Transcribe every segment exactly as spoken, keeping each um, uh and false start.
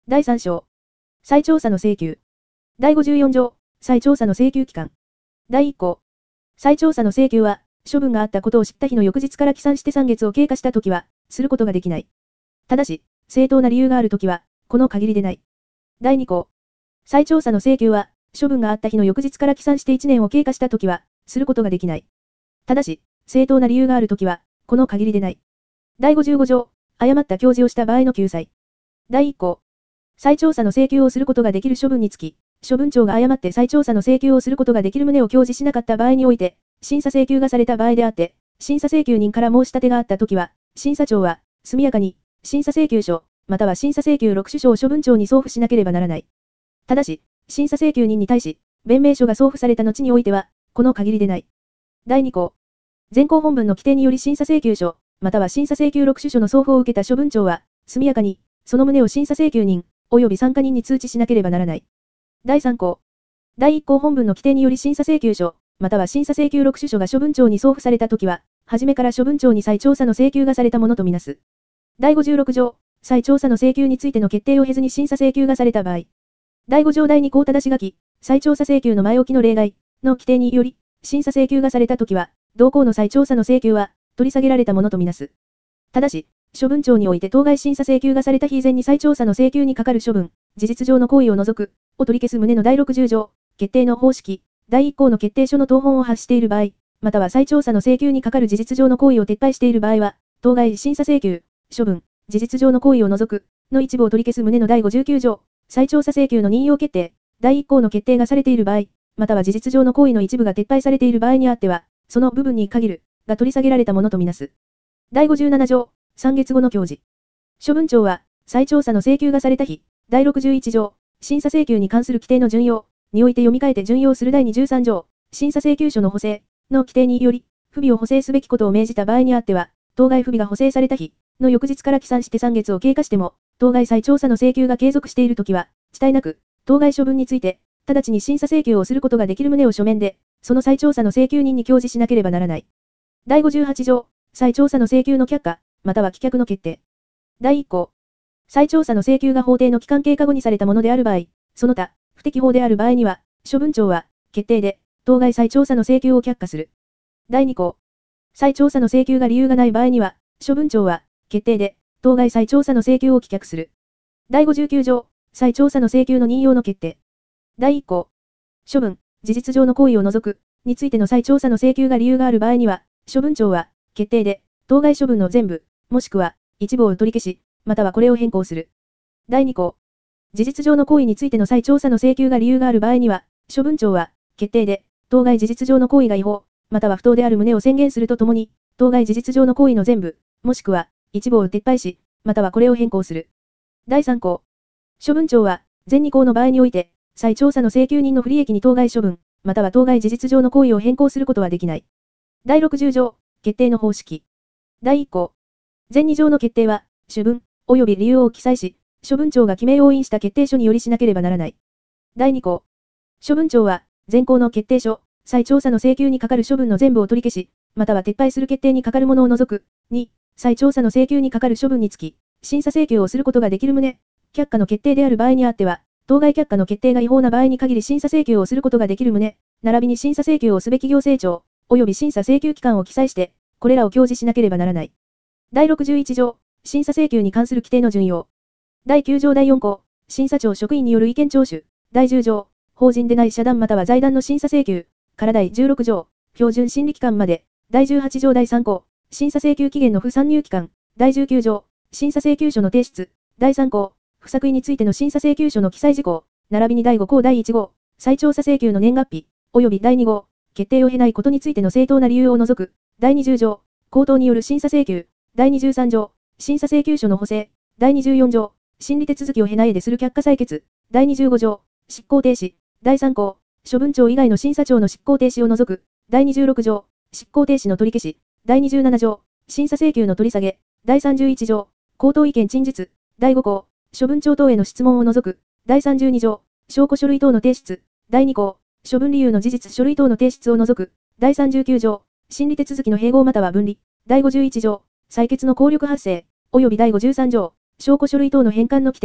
だいさん章。再調査の請求。だいごじゅうよん条。再調査の請求期間。だいいっ項。再調査の請求は、処分があったことを知った日の翌日から起算してさんげつを経過したときは、することができない。ただし、正当な理由があるときは、この限りでない。だいに項。再調査の請求は、処分があった日の翌日から起算していちねんを経過したときは、することができない。ただし、正当な理由があるときは、この限りでない。だいごじゅうご条。誤った表示をした場合の救済。だいいっ項。再調査の請求をすることができる処分につき、処分庁が誤って再調査の請求をすることができる旨を表示しなかった場合において、審査請求がされた場合であって、審査請求人から申し立てがあったときは、審査庁は、速やかに、審査請求書、または審査請求録取書を処分庁に送付しなければならない。ただし、審査請求人に対し、弁明書が送付された後においては、この限りでない。だいに項。前項本文の規定により審査請求書、または審査請求録取書の送付を受けた処分庁は、速やかに、その旨を審査請求人、及び参加人に通知しなければならない。だいさん項。だいいっ項本文の規定により審査請求書、または審査請求録取書が処分庁に送付されたときは、はじめから処分庁に再調査の請求がされたものとみなす。だいごじゅうろく条。再調査の請求についての決定を経ずに審査請求がされた場合。だいご条だいに項ただし書き、再調査請求の前置きの例外の規定により、審査請求がされたときは、同項の再調査の請求は、取り下げられたものとみなす。ただし、処分庁において当該審査請求がされた日以前に再調査の請求にかかる処分、事実上の行為を除く、を取り消す旨のだいろくじゅう条、決定の方式、だいいっ項の決定書の謄本を発している場合、または再調査の請求にかかる事実上の行為を撤廃している場合は、当該審査請求、処分、事実上の行為を除く、の一部を取り消す旨のだいごじゅうきゅう条、再調査請求の任用決定、だいいっ項の決定がされている場合、または事実上の行為の一部が撤廃されている場合にあっては、その部分に限る、が取り下げられたものとみなす。だいごじゅうなな条、さんげつごの教示。処分庁は、再調査の請求がされた日、だいろくじゅういち条、審査請求に関する規定の準用、において読み替えて準用するだいにじゅうさん条、審査請求書の補正、の規定により、不備を補正すべきことを命じた場合にあっては、当該不備が補正された日、の翌日から起算してさんげつを経過しても、当該再調査の請求が継続しているときは、遅滞なく、当該処分について、直ちに審査請求をすることができる旨を書面で、その再調査の請求人に表示しなければならない。だいごじゅうはち条、再調査の請求の却下、または棄却の決定。だいいっ項。再調査の請求が法定の期間経過後にされたものである場合、その他、不適法である場合には、処分庁は、決定で、当該再調査の請求を却下する。だいに項。再調査の請求が理由がない場合には、処分庁は、決定で、当該再調査の請求を棄却する。だいごじゅうきゅう条、再調査の請求の任用の決定。だいいっ項。処分、事実上の行為を除く、についての再調査の請求が理由がある場合には、処分庁は、決定で、当該処分の全部、もしくは、一部を取り消し、またはこれを変更する。だいに項。事実上の行為についての再調査の請求が理由がある場合には、処分庁は、決定で、当該事実上の行為が違法、または不当である旨を宣言するとともに、当該事実上の行為の全部、もしくは、一部を撤廃し、またはこれを変更する。だいさん項。処分庁は、前に項の場合において、再調査の請求人の不利益に当該処分、または当該事実上の行為を変更することはできない。だいろくじゅう条、決定の方式。だいいっ項。前に条の決定は、主文、及び理由を記載し、処分庁が記名押印した決定書によりしなければならない。だいに項。処分庁は、前項の決定書、再調査の請求にかかる処分の全部を取り消し、または撤廃する決定にかかるものを除く。に、再調査の請求にかかる処分につき、審査請求をすることができる旨、却下の決定である場合にあっては、当該却下の決定が違法な場合に限り審査請求をすることができる旨、並びに審査請求をすべき行政庁、及び審査請求機関を記載して、これらを表示しなければならない。だいろくじゅういち条、審査請求に関する規定の準用。だいきゅう条だいよん項、審査庁職員による意見聴取。だいじゅう条、法人でない社団または財団の審査請求。からだいじゅうろく条、標準審理期間まで。だいじゅうはち条だいさん項、審査請求期限の不参入期間。だいじゅうきゅう条、審査請求書の提出。だいさん項、不作為についての審査請求書の記載事項。並びにだいご項だいいち号、再調査請求の年月日、及びだいに号、決定を経ないことについての正当な理由を除く。だいにじゅう条、口頭による審査請求。だいにじゅうさん条、審査請求書の補正。だいにじゅうよん条、審理手続きを経ないでする却下採決。だいにじゅうご条、執行停止。だいさん項、処分庁以外の審査庁の執行停止を除く。だいにじゅうろく条、執行停止の取り消し。だいにじゅうなな条、審査請求の取り下げ。だいさんじゅういち条、口頭意見陳述。だいご項、処分庁等への質問を除く。だいさんじゅうに条、証拠書類等の提出。だいに項、処分理由の事実書類等の提出を除く。だいさんじゅうきゅう条、審理手続きの併合または分離。だいごじゅういち条、採決の効力発生。及びだいごじゅうさん条、証拠書類等の返還の規定は、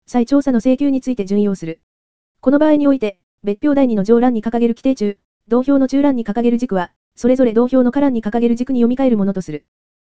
再調査の請求について準用する。この場合において、別表第二の上欄に掲げる規定中、同表の中欄に掲げる軸は、それぞれ同表の下欄に掲げる軸に読み替えるものとする。